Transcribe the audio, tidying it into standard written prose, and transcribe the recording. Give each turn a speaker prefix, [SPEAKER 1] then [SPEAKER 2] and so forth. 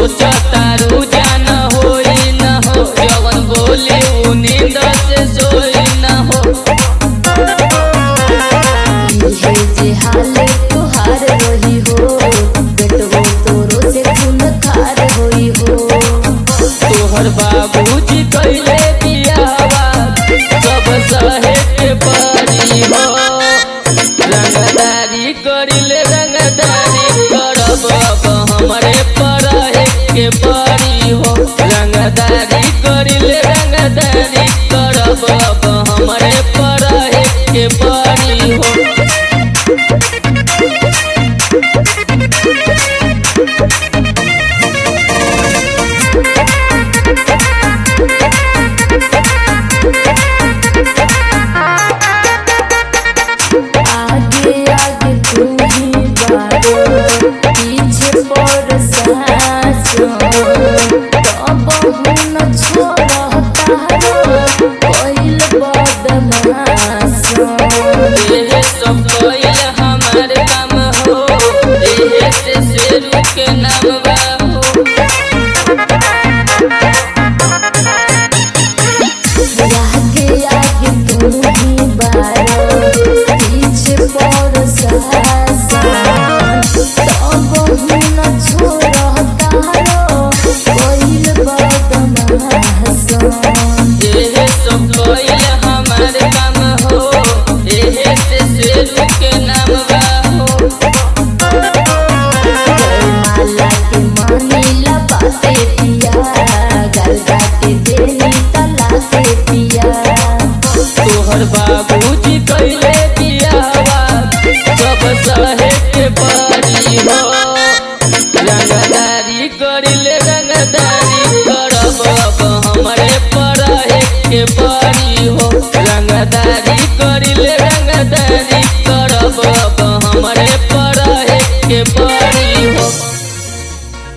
[SPEAKER 1] सोचतारू जान होई न हो जवन बोली उ नींद से सोई न हो।
[SPEAKER 2] ये जे हाल तोहार रही हो बेटवो तोरो से खून खार होई हो।
[SPEAKER 1] तोहर बाबूजी कइले बियाहवा सब सहे के परी हो। रंगदारी करिले रंगदारी करब अब हमरे परहे के परी हो। रंगदारी करिले रंगदारी करब अब हमरे परहे के परी हो।
[SPEAKER 2] आगे आगे तू ही बारो पीछे पर सासो कबहू न छोड़ता रो कोइल बदमाशो।
[SPEAKER 1] एहे सब कइल हमार काम हो एहे से शेरू के नाम बा हो।
[SPEAKER 2] आगे आगे तू ही बारो पीछे पर सासो कबहू न छोड़ता रो कोइल बदमाशो।
[SPEAKER 1] एहे सब कइल हमार काम हो एहे से शेरू के नाम बा हो।
[SPEAKER 2] माला के मानीला बाते पिया गलगा के देनी तला के पिया।
[SPEAKER 1] तोहर बाबूजी कइले बियाहवा सब सहे के परी हो। रंगदारी करिले रंगदारी करब अब हमरे परहे के परी हो। रंगदारी करिले रंगदारी करब अब हमरे परहे के परी।